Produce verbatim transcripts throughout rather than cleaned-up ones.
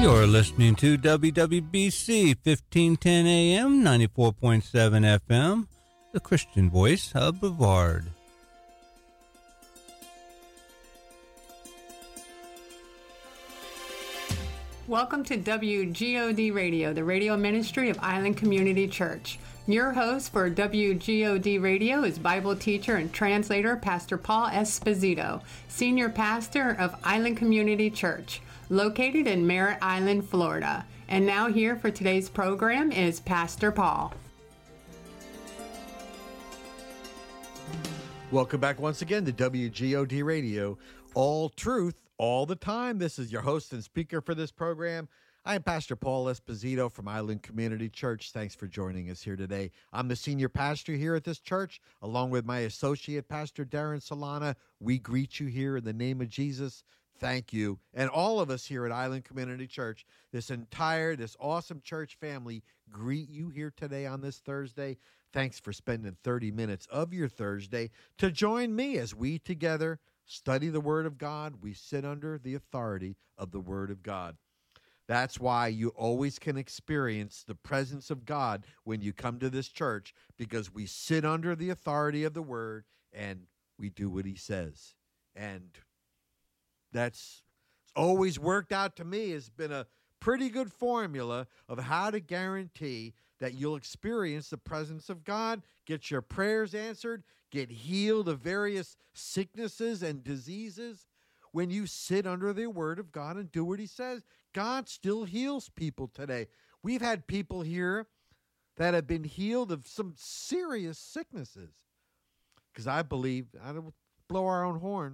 You're listening to W W B C fifteen ten A M, ninety-four point seven F M, the Christian voice of Brevard. Welcome to W G O D Radio, the radio ministry of Island Community Church. Your host for W G O D Radio is Bible teacher and translator Pastor Paul Esposito, senior pastor of Island Community Church, located in Merritt Island, Florida. And now here for today's program is Pastor Paul. Welcome back once again to W G O D Radio, all truth, all the time. This is your host and speaker for this program. I am Pastor Paul Esposito from Island Community Church. Thanks for joining us here today. I'm the senior pastor here at this church, along with my associate pastor, Darren Solana. We greet you here in the name of Jesus. Thank you. And all of us here at Island Community Church, this entire, this awesome church family, greet you here today on this Thursday. Thanks for spending thirty minutes of your Thursday to join me as we together study the Word of God. We sit under the authority of the Word of God. That's why you always can experience the presence of God when you come to this church, because we sit under the authority of the Word and we do what He says. And that's always worked out to me. Has been a pretty good formula of how to guarantee that you'll experience the presence of God, get your prayers answered, get healed of various sicknesses and diseases. When you sit under the Word of God and do what He says, God still heals people today. We've had people here that have been healed of some serious sicknesses. Because I believe, I don't blow our own horn,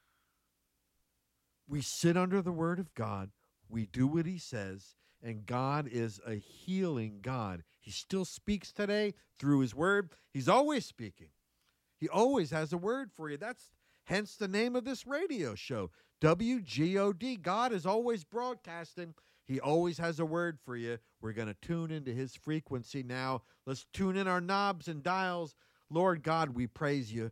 we sit under the Word of God, we do what He says, and God is a healing God. He still speaks today through His Word. He's always speaking. He always has a word for you. That's hence the name of this radio show, W G O D. God is always broadcasting. He always has a word for you. We're going to tune into His frequency now. Let's tune in our knobs and dials. Lord God, we praise You.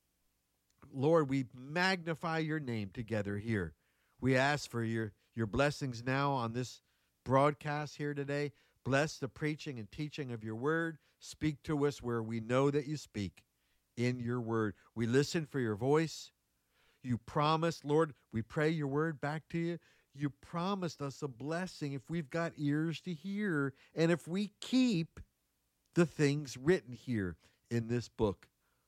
Lord, we magnify Your name together here. We ask for your, your blessings now on this broadcast here today. Bless the preaching and teaching of Your word. Speak to us where we know that You speak in Your word. We listen for Your voice. You promised, Lord, we pray Your word back to You. You promised us a blessing if we've got ears to hear and if we keep the things written here in this book.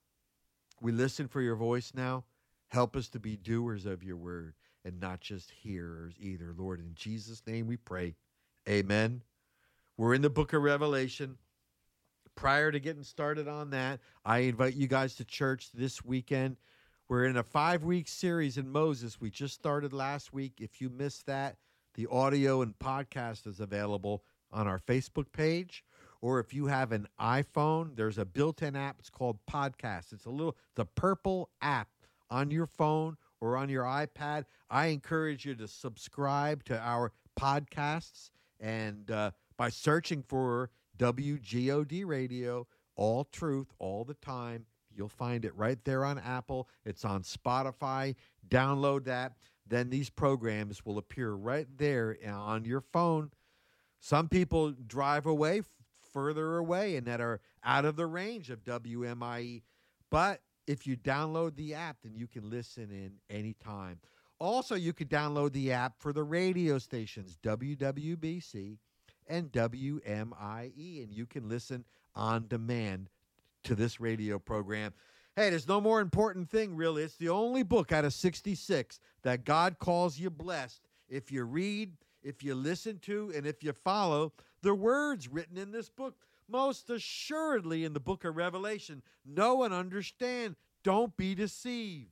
We listen for Your voice now. Help us to be doers of Your word and not just hearers either. Lord, in Jesus' name we pray. Amen. We're in the book of Revelation. Prior to getting started on that, I invite you guys to church this weekend. We're in a five-week series in Moses. We just started last week. If you missed that, the audio and podcast is available on our Facebook page. Or if you have an iPhone, there's a built-in app. It's called Podcast. It's a little, the purple app on your phone or on your iPad. I encourage you to subscribe to our podcasts, and uh, by searching for W G O D Radio, all truth, all the time, you'll find it right there on Apple. It's on Spotify. Download that. Then these programs will appear right there on your phone. Some people drive away, f- further away, and that are out of the range of W M I E. But if you download the app, then you can listen in anytime. Also, you can download the app for the radio stations, W W B C and W M I E, and you can listen on demand to this radio program. Hey, there's no more important thing, really. It's the only book out of sixty-six that God calls you blessed if you read, if you listen to, and if you follow the words written in this book. Most assuredly in the book of Revelation, know and understand, don't be deceived.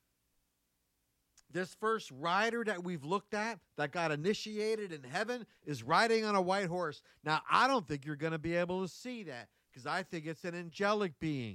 This first rider that we've looked at that got initiated in heaven is riding on a white horse. Now, I don't think you're going to be able to see that because I think it's an angelic being.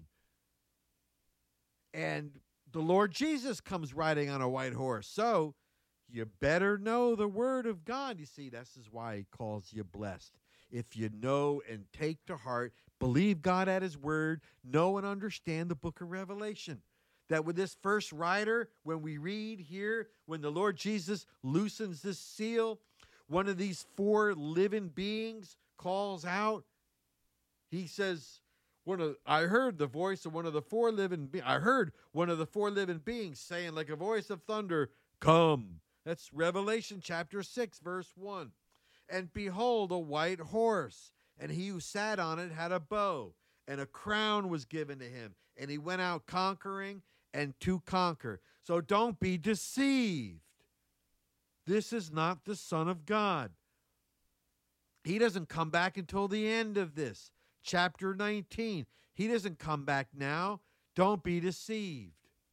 And the Lord Jesus comes riding on a white horse. So you better know the word of God. You see, this is why He calls you blessed. If you know and take to heart, believe God at His word, know and understand the book of Revelation. That with this first rider, when we read here, when the Lord Jesus loosens this seal, one of these four living beings calls out, he says, one of, I heard the voice of one of the four living be- I heard one of the four living beings saying like a voice of thunder, come. That's Revelation chapter six, verse one. And behold, a white horse, and he who sat on it had a bow, and a crown was given to him, and he went out conquering and to conquer. So don't be deceived. This is not the Son of God. He doesn't come back until the end of this. Chapter nineteen. He doesn't come back now. Don't be deceived.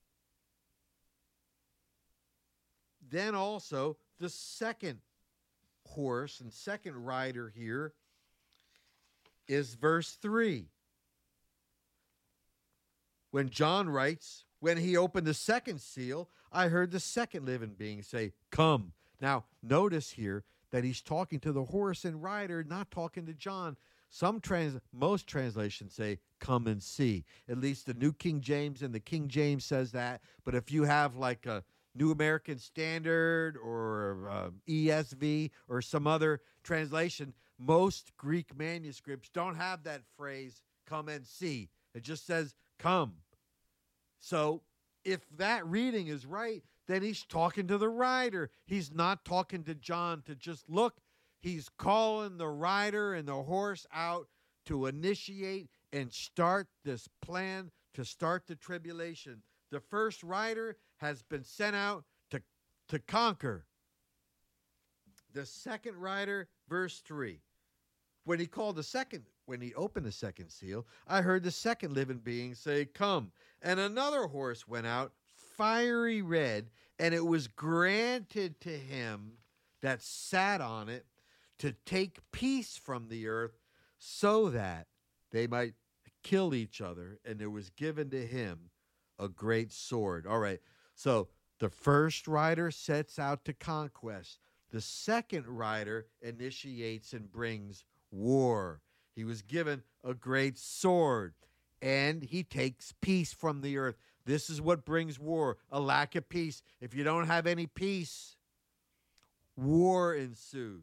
Then also, the second horse and second rider here is verse three. When John writes, when he opened the second seal, I heard the second living being say, come. Now, notice here that he's talking to the horse and rider, not talking to John. Some trans, most translations say, come and see. At least the New King James and the King James says that. But if you have like a New American Standard or uh, E S V or some other translation, most Greek manuscripts don't have that phrase, come and see. It just says, come. So if that reading is right, then he's talking to the rider. He's not talking to John to just look. He's calling the rider and the horse out to initiate and start this plan to start the tribulation. The first rider has been sent out to, to conquer. The second rider, verse three. When he called the second, when he opened the second seal, I heard the second living being say, come. And another horse went out, fiery red, and it was granted to him that sat on it to take peace from the earth so that they might kill each other. And there was given to him a great sword. All right. So the first rider sets out to conquest. The second rider initiates and brings war. He was given a great sword, and he takes peace from the earth. This is what brings war, a lack of peace. If you don't have any peace, war ensues.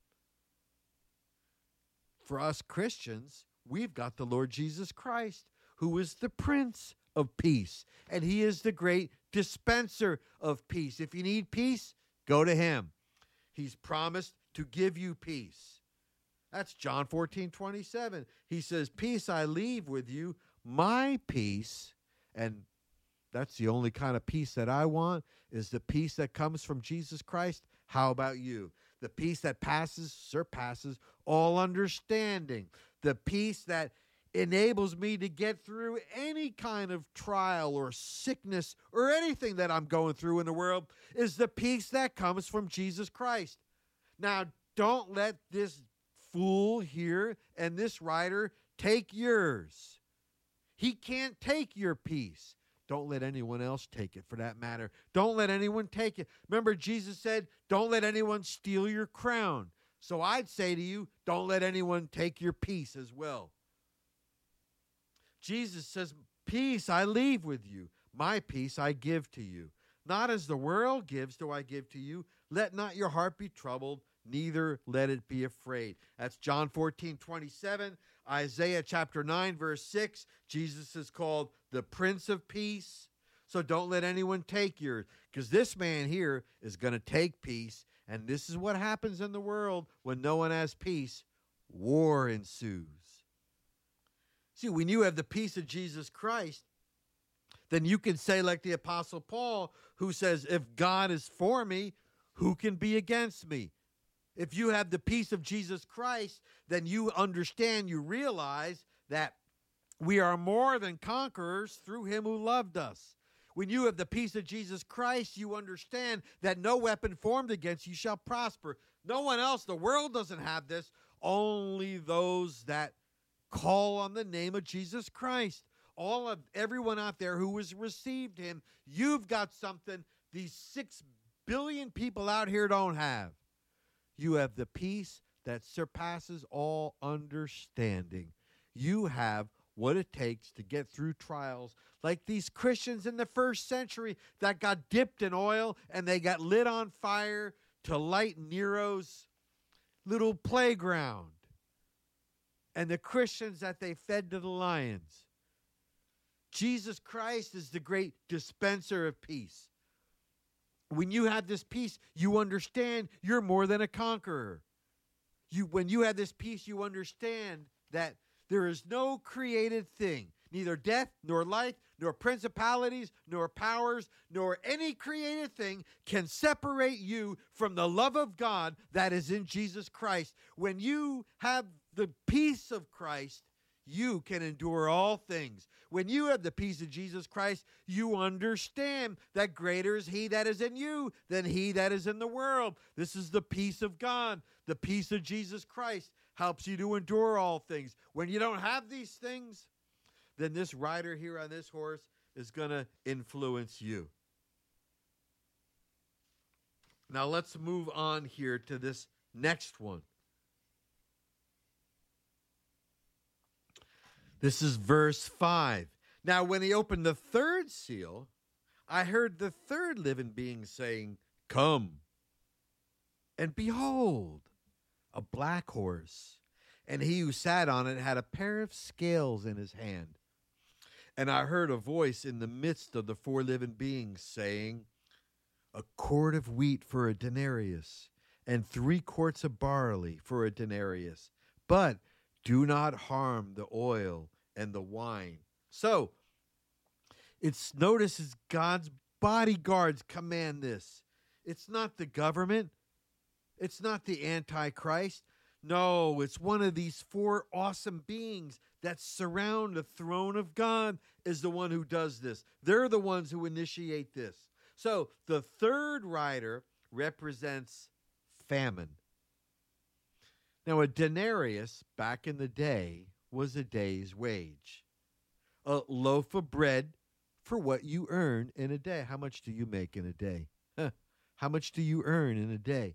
For us Christians, we've got the Lord Jesus Christ, who is the Prince of Peace, and he is the great dispenser of peace. If you need peace, go to him. He's promised to give you peace. That's John fourteen twenty-seven. He says, peace I leave with you, my peace. And that's the only kind of peace that I want, is the peace that comes from Jesus Christ. How about you? The peace that passes, surpasses all understanding. The peace that enables me to get through any kind of trial or sickness or anything that I'm going through in the world is the peace that comes from Jesus Christ. Now, don't let this fool here and this rider take yours. He can't take your peace. Don't let anyone else take it, for that matter. Don't let anyone take it. Remember, Jesus said, don't let anyone steal your crown. So I'd say to you, don't let anyone take your peace as well. Jesus says, peace I leave with you. My peace I give to you. Not as the world gives do I give to you. Let not your heart be troubled, neither let it be afraid. That's John fourteen twenty-seven. Isaiah chapter nine, verse six. Jesus is called the Prince of Peace. So don't let anyone take yours, because this man here is going to take peace. And this is what happens in the world when no one has peace. War ensues. See, when you have the peace of Jesus Christ, then you can say like the Apostle Paul, who says, if God is for me, who can be against me? If you have the peace of Jesus Christ, then you understand, you realize that we are more than conquerors through him who loved us. When you have the peace of Jesus Christ, you understand that no weapon formed against you shall prosper. No one else, the world doesn't have this. Only those that call on the name of Jesus Christ. All of everyone out there who has received him, you've got something these six billion people out here don't have. You have the peace that surpasses all understanding. You have what it takes to get through trials, like these Christians in the first century that got dipped in oil and they got lit on fire to light Nero's little playground, and the Christians that they fed to the lions. Jesus Christ is the great dispenser of peace. When you have this peace, you understand you're more than a conqueror. You, when you have this peace, you understand that there is no created thing, neither death, nor life, nor principalities, nor powers, nor any created thing can separate you from the love of God that is in Jesus Christ. When you have the peace of Christ, you can endure all things. When you have the peace of Jesus Christ, you understand that greater is he that is in you than he that is in the world. This is the peace of God. The peace of Jesus Christ helps you to endure all things. When you don't have these things, then this rider here on this horse is going to influence you. Now let's move on here to this next one. This is verse five. Now, when he opened the third seal, I heard the third living being saying, "Come." And behold, a black horse, and he who sat on it had a pair of scales in his hand. And I heard a voice in the midst of the four living beings saying, "A quart of wheat for a denarius, and three quarts of barley for a denarius. But do not harm the oil and the wine." So, it's notices God's bodyguards command this. It's not the government. It's not the Antichrist. No, it's one of these four awesome beings that surround the throne of God is the one who does this. They're the ones who initiate this. So, the third rider represents famine. Now, a denarius back in the day was a day's wage. A loaf of bread for what you earn in a day. How much do you make in a day? Huh. How much do you earn in a day?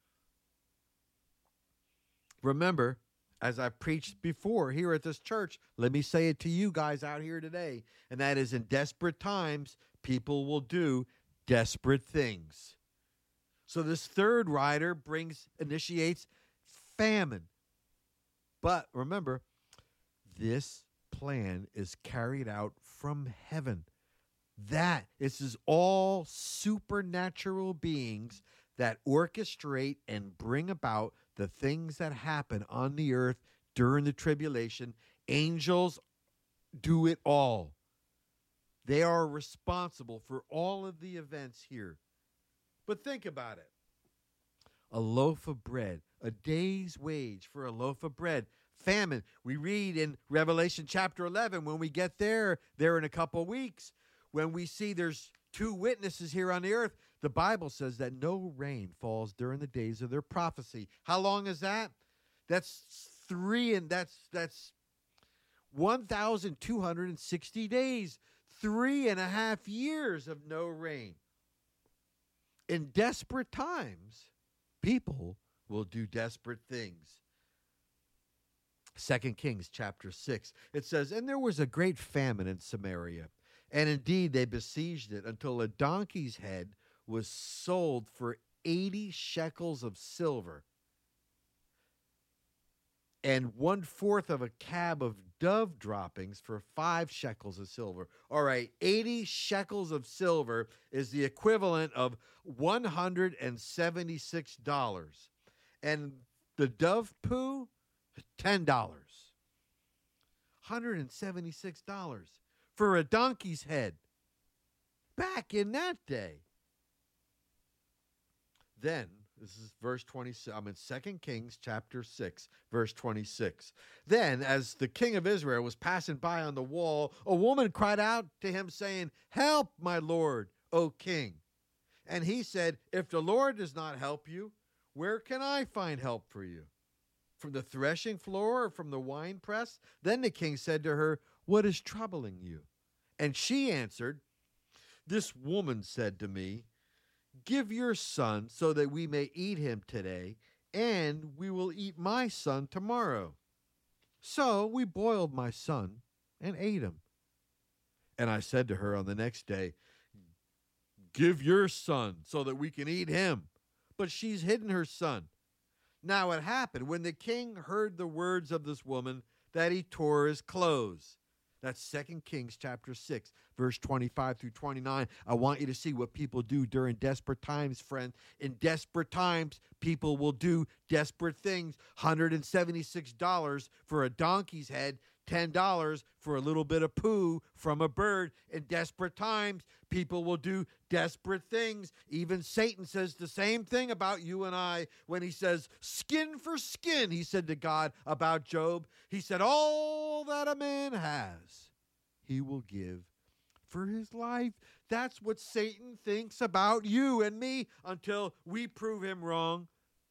Remember, as I preached before here at this church, let me say it to you guys out here today, and that is, in desperate times, people will do desperate things. So this third rider brings, initiates famine. But remember, this plan is carried out from heaven. That this is all supernatural beings that orchestrate and bring about the things that happen on the earth during the tribulation. Angels do it all. They are responsible for all of the events here. But think about it. A loaf of bread, a day's wage for a loaf of bread. Famine. We read in Revelation chapter eleven, when we get there, there in a couple weeks, when we see there's two witnesses here on the earth, the Bible says that no rain falls during the days of their prophecy. How long is that? That's three, and that's that's one thousand two hundred sixty days. Three and a half years of no rain. In desperate times, people will do desperate things. Second Kings chapter six, it says, "And there was a great famine in Samaria, and indeed they besieged it until a donkey's head was sold for eighty shekels of silver, and one fourth of a cab of dove droppings for five shekels of silver." All right, eighty shekels of silver is the equivalent of one hundred seventy-six dollars. And the dove poo, ten dollars. one hundred seventy-six dollars for a donkey's head back in that day. Then, this is verse twenty-six. I'm in Second Kings chapter six, verse twenty-six. "Then, as the king of Israel was passing by on the wall, a woman cried out to him, saying, 'Help, my lord, O king.' And he said, 'If the Lord does not help you, where can I find help for you? From the threshing floor or from the winepress?' Then the king said to her, 'What is troubling you?' And she answered, 'This woman said to me, Give your son so that we may eat him today, and we will eat my son tomorrow.' So we boiled my son and ate him. And I said to her on the next day, 'Give your son so that we can eat him.' But she's hidden her son. Now it happened when the king heard the words of this woman that he tore his clothes. That's Second Kings chapter six, verse twenty-five through twenty-nine. I want you to see what people do during desperate times, friend. In desperate times, people will do desperate things. one hundred seventy-six dollars for a donkey's head, ten dollars for a little bit of poo from a bird. In desperate times, people will do desperate things. Even Satan says the same thing about you and I when he says, skin for skin, he said to God about Job. He said, all that a man has, he will give for his life. That's what Satan thinks about you and me until we prove him wrong.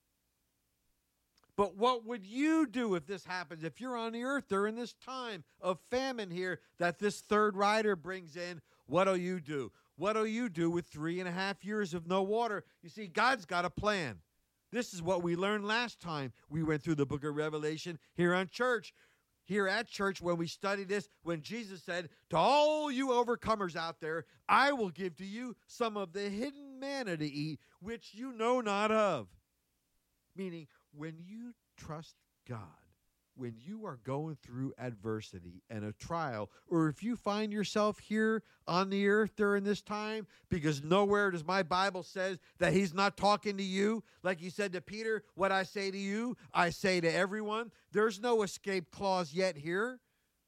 But what would you do if this happens? If you're on the earth during this time of famine here that this third rider brings in, what'll you do? What'll you do with three and a half years of no water? You see, God's got a plan. This is what we learned last time we went through the book of Revelation here on church. Here at church, when we studied this, when Jesus said, to all you overcomers out there, I will give to you some of the hidden manna to eat, which you know not of. Meaning, when you trust God, when you are going through adversity and a trial, or if you find yourself here on the earth during this time, because nowhere does my Bible says that he's not talking to you. Like he said to Peter, what I say to you, I say to everyone. There's no escape clause yet here.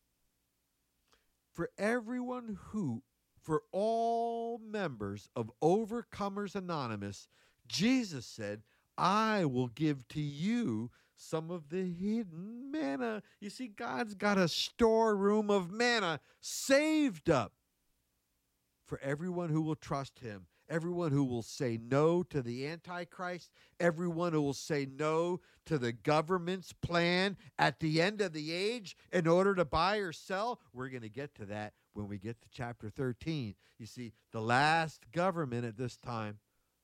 For everyone who, for all members of Overcomers Anonymous, Jesus said, I will give to you some of the hidden manna. You see, God's got a storeroom of manna saved up for everyone who will trust him, everyone who will say no to the Antichrist, everyone who will say no to the government's plan at the end of the age in order to buy or sell. We're going to get to that when we get to chapter thirteen. You see, the last government at this time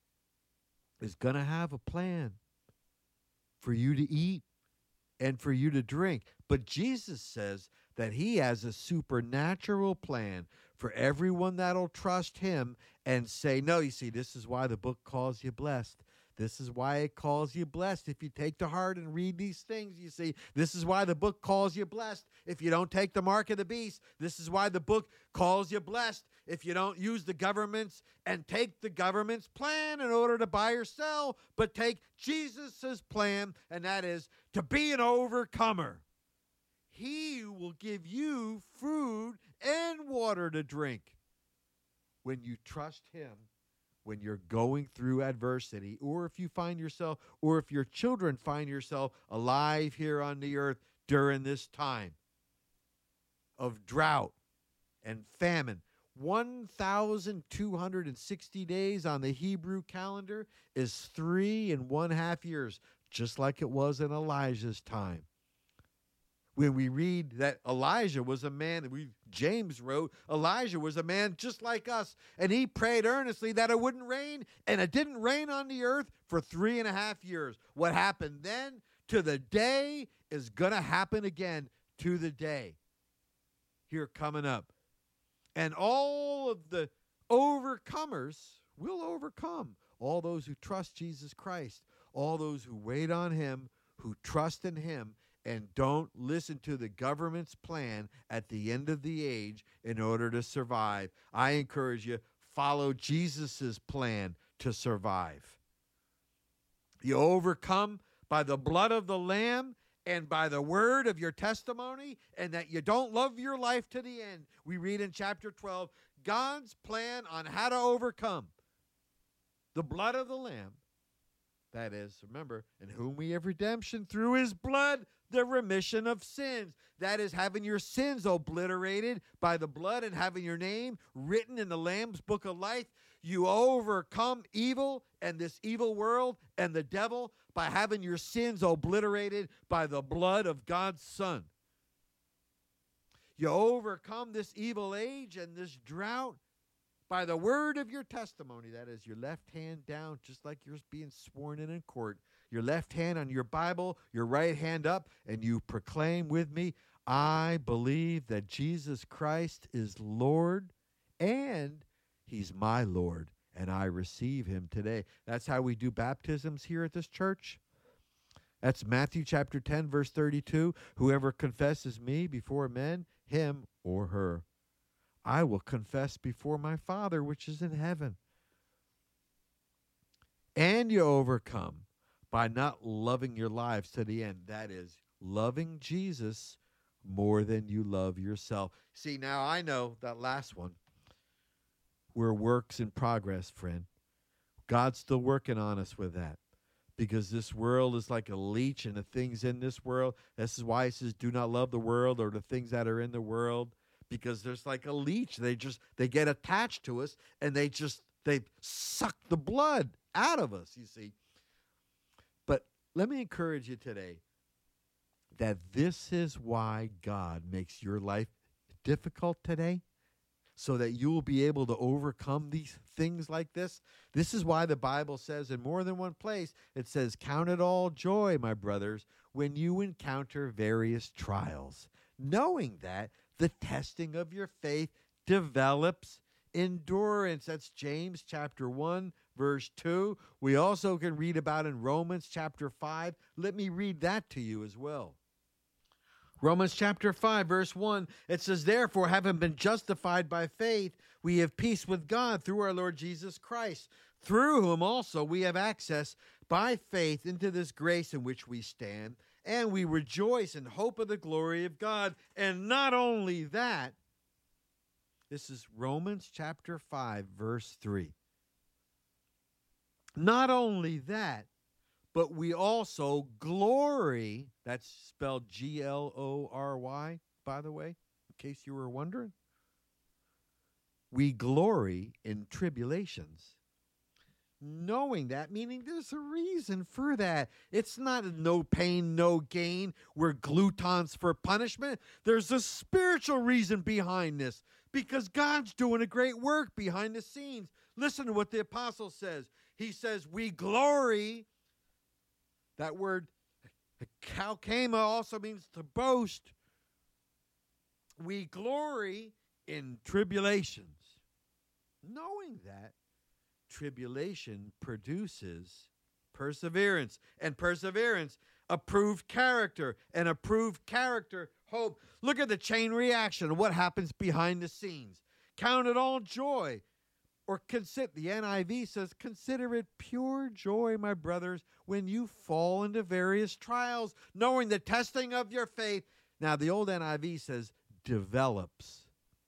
is going to have a plan for you to eat and for you to drink. But Jesus says that he has a supernatural plan for everyone that'll trust him and say no. You see, this is why the book calls you blessed. This is why it calls you blessed. If you take to heart and read these things, you see, this is why the book calls you blessed. If you don't take the mark of the beast, this is why the book calls you blessed. If you don't use the government's and take the government's plan in order to buy or sell, but take Jesus's plan, and that is to be an overcomer. He will give you food and water to drink when you trust him. When you're going through adversity, or if you find yourself, or if your children find yourself alive here on the earth during this time of drought and famine. one thousand two hundred sixty days on the Hebrew calendar is three and one half years, just like it was in Elijah's time. When we read that Elijah was a man, we James wrote, Elijah was a man just like us, and he prayed earnestly that it wouldn't rain, and it didn't rain on the earth for three and a half years. What happened then to the day is going to happen again to the day here coming up. And all of the overcomers will overcome. All those who trust Jesus Christ, all those who wait on him, who trust in him, and don't listen to the government's plan at the end of the age in order to survive. I encourage you, follow Jesus's plan to survive. You overcome by the blood of the Lamb and by the word of your testimony, and that you don't love your life to the end. We read in chapter twelve, God's plan on how to overcome. The blood of the Lamb, that is, remember, in whom we have redemption through his blood, the remission of sins. That is, having your sins obliterated by the blood and having your name written in the Lamb's book of life. You overcome evil and this evil world and the devil by having your sins obliterated by the blood of God's Son. You overcome this evil age and this drought by the word of your testimony. That is, your left hand down, just like you're being sworn in in court. Your left hand on your Bible, your right hand up, and you proclaim with me, I believe that Jesus Christ is Lord, and he's my Lord, and I receive him today. That's how we do baptisms here at this church. That's Matthew chapter ten, verse thirty-two. Whoever confesses me before men, him or her, I will confess before my Father which is in heaven. And you overcome by not loving your lives to the end. That is, loving Jesus more than you love yourself. See, now I know that last one. We're works in progress, friend. God's still working on us with that. Because this world is like a leech, and the things in this world, this is why he says, do not love the world or the things that are in the world. Because there's like a leech. They just, they get attached to us, and they just, they suck the blood out of us, you see. But let me encourage you today that this is why God makes your life difficult today, so that you will be able to overcome these things like this. This is why the Bible says in more than one place, it says, count it all joy, my brothers, when you encounter various trials, knowing that the testing of your faith develops endurance. That's James chapter one, verse two. We also can read about in Romans chapter five. Let me read that to you as well. Romans chapter five, verse one, it says, therefore, having been justified by faith, we have peace with God through our Lord Jesus Christ, through whom also we have access by faith into this grace in which we stand, and we rejoice in hope of the glory of God. And not only that, this is Romans chapter five, verse three. Not only that, but we also glory, that's spelled G L O R Y, by the way, in case you were wondering. We glory in tribulations. Knowing that, meaning there's a reason for that. It's not a no pain, no gain. We're glutons for punishment. There's a spiritual reason behind this, because God's doing a great work behind the scenes. Listen to what the apostle says. He says, we glory. That word, kalkema, also means to boast. We glory in tribulations, knowing that tribulation produces perseverance, and perseverance, approved character, and approved character, hope. Look at the chain reaction of what happens behind the scenes. Count it all joy. Or consider, the N I V says, consider it pure joy, my brothers, when you fall into various trials, knowing the testing of your faith. Now, the old N I V says, develops.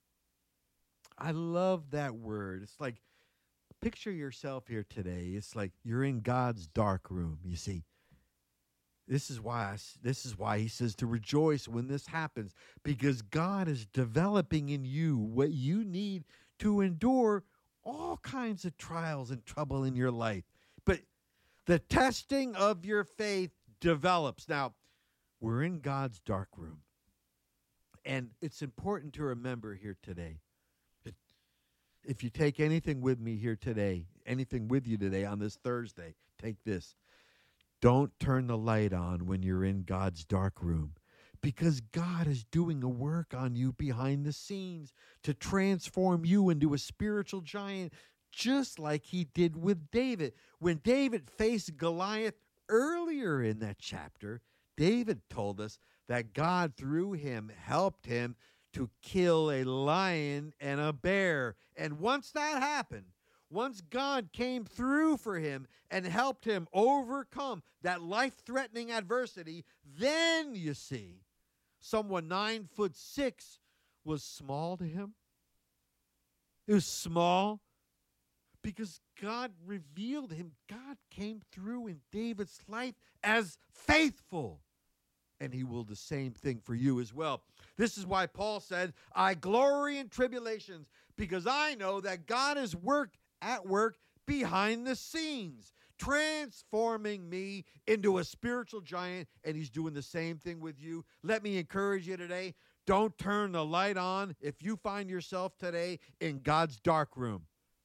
I love that word. It's like, picture yourself here today. It's like you're in God's dark room, you see. This is why I, this is why he says to rejoice when this happens, because God is developing in you what you need to endure all kinds of trials and trouble in your life. But the testing of your faith develops. Now, we're in God's dark room. And it's important to remember here today, if you take anything with me here today, anything with you today on this Thursday, take this. Don't turn the light on when you're in God's dark room, because God is doing a work on you behind the scenes to transform you into a spiritual giant, just like he did with David. When David faced Goliath earlier in that chapter, David told us that God, through him, helped him to kill a lion and a bear. And once that happened, once God came through for him and helped him overcome that life-threatening adversity, then, you see, someone nine foot six was small to him. It was small because God revealed him. God came through in David's life as faithful. And he will do the same thing for you as well. This is why Paul said, I glory in tribulations, because I know that God is work at work behind the scenes, transforming me into a spiritual giant, and he's doing the same thing with you. Let me encourage you today. Don't turn the light on if you find yourself today in God's dark room.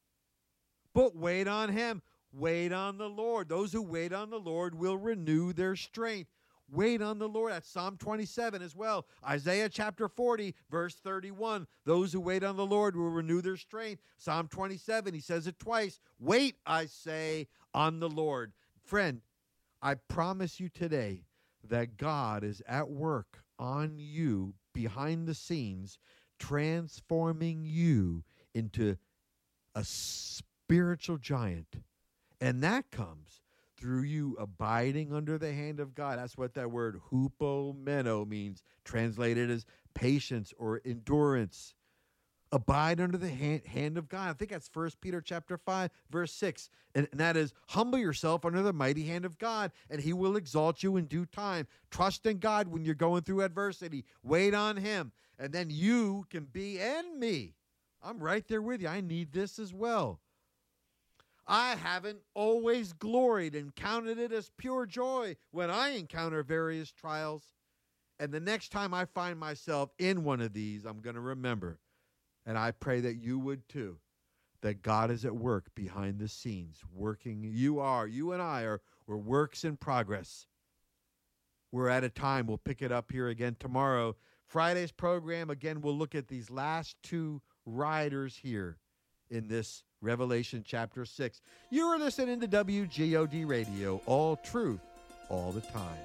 But wait on him. Wait on the Lord. Those who wait on the Lord will renew their strength. Wait on the Lord. That's Psalm twenty-seven as well. Isaiah chapter forty, verse thirty-one. Those who wait on the Lord will renew their strength. Psalm twenty-seven, he says it twice. Wait, I say, on the Lord. Friend, I promise you today that God is at work on you behind the scenes, transforming you into a spiritual giant. And that comes through you abiding under the hand of God. That's what that word hupomeno means, translated as patience or endurance. Abide under the hand, hand of God. I think that's First Peter chapter five, verse six. And, and that is, humble yourself under the mighty hand of God, and he will exalt you in due time. Trust in God when you're going through adversity. Wait on him. And then you can be, and me. I'm right there with you. I need this as well. I haven't always gloried and counted it as pure joy when I encounter various trials. And the next time I find myself in one of these, I'm going to remember. And I pray that you would too, that God is at work behind the scenes, working. You are, you and I are, we're works in progress. We're at a time, we'll pick it up here again tomorrow. Friday's program, again, we'll look at these last two riders here in this Revelation chapter six. You are listening to W G O D Radio, all truth, all the time.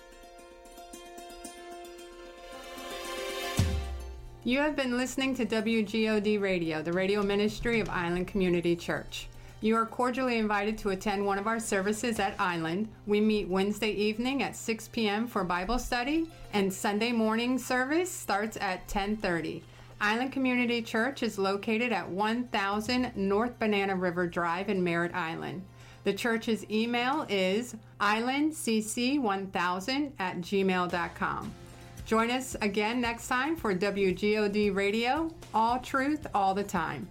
You have been listening to W G O D Radio, the radio ministry of Island Community Church. You are cordially invited to attend one of our services at Island. We meet Wednesday evening at six p.m. for Bible study, and Sunday morning service starts at ten thirty. Island Community Church is located at one thousand North Banana River Drive in Merritt Island. The church's email is island c c one thousand at gmail dot com. Join us again next time for W G O D Radio, all truth, all the time.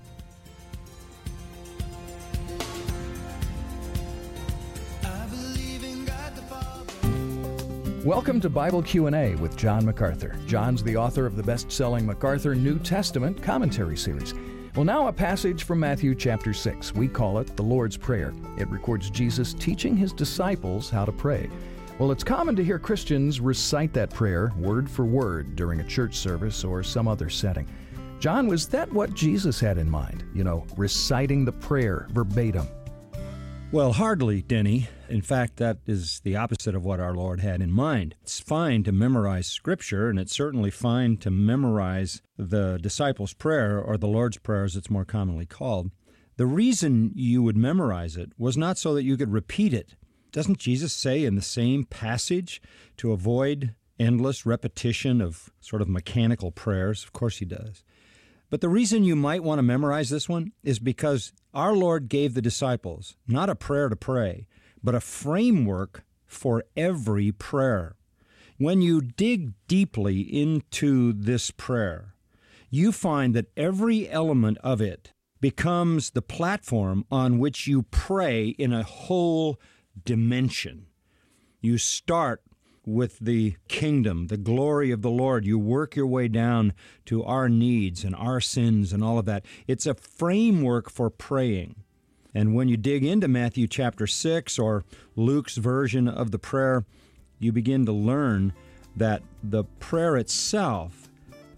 Welcome to Bible Q and A with John MacArthur. John's the author of the best-selling MacArthur New Testament commentary series. Well, now a passage from Matthew chapter six. We call it the Lord's Prayer. It records Jesus teaching his disciples how to pray. Well, it's common to hear Christians recite that prayer word for word during a church service or some other setting. John, was that what Jesus had in mind? You know, reciting the prayer verbatim? Well, hardly, Denny. In fact, that is the opposite of what our Lord had in mind. It's fine to memorize Scripture, and it's certainly fine to memorize the disciples' prayer, or the Lord's Prayer as it's more commonly called. The reason you would memorize it was not so that you could repeat it. Doesn't Jesus say in the same passage to avoid endless repetition of sort of mechanical prayers? Of course he does. But the reason you might want to memorize this one is because our Lord gave the disciples not a prayer to pray, but a framework for every prayer. When you dig deeply into this prayer, you find that every element of it becomes the platform on which you pray in a whole dimension. You start with the kingdom, the glory of the Lord. You work your way down to our needs and our sins and all of that. It's a framework for praying. And when you dig into Matthew chapter six or Luke's version of the prayer, you begin to learn that the prayer itself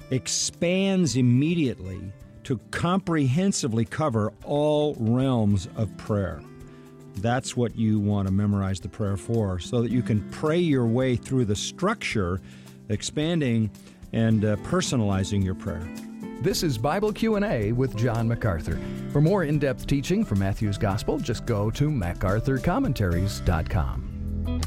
expands immediately to comprehensively cover all realms of prayer. That's what you want to memorize the prayer for, so that you can pray your way through the structure, expanding and uh, personalizing your prayer. This is Bible Q and A with John MacArthur. For more in-depth teaching from Matthew's Gospel, just go to mac arthur commentaries dot com.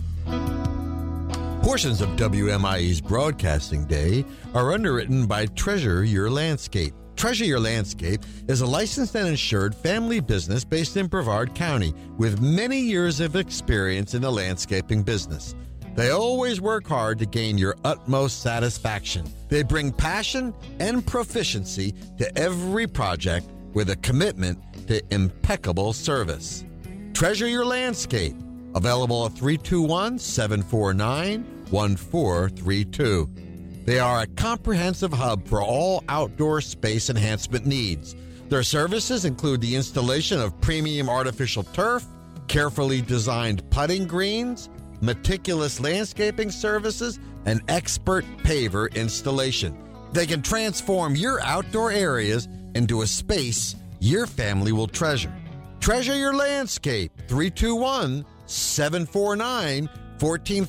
Portions of W M I E's Broadcasting Day are underwritten by Treasure Your Landscape. Treasure Your Landscape is a licensed and insured family business based in Brevard County with many years of experience in the landscaping business. They always work hard to gain your utmost satisfaction. They bring passion and proficiency to every project with a commitment to impeccable service. Treasure Your Landscape, available at three two one, seven four nine, one four three two. They are a comprehensive hub for all outdoor space enhancement needs. Their services include the installation of premium artificial turf, carefully designed putting greens, meticulous landscaping services, and expert paver installation. They can transform your outdoor areas into a space your family will treasure. Treasure Your Landscape, three two one, seven four nine, one four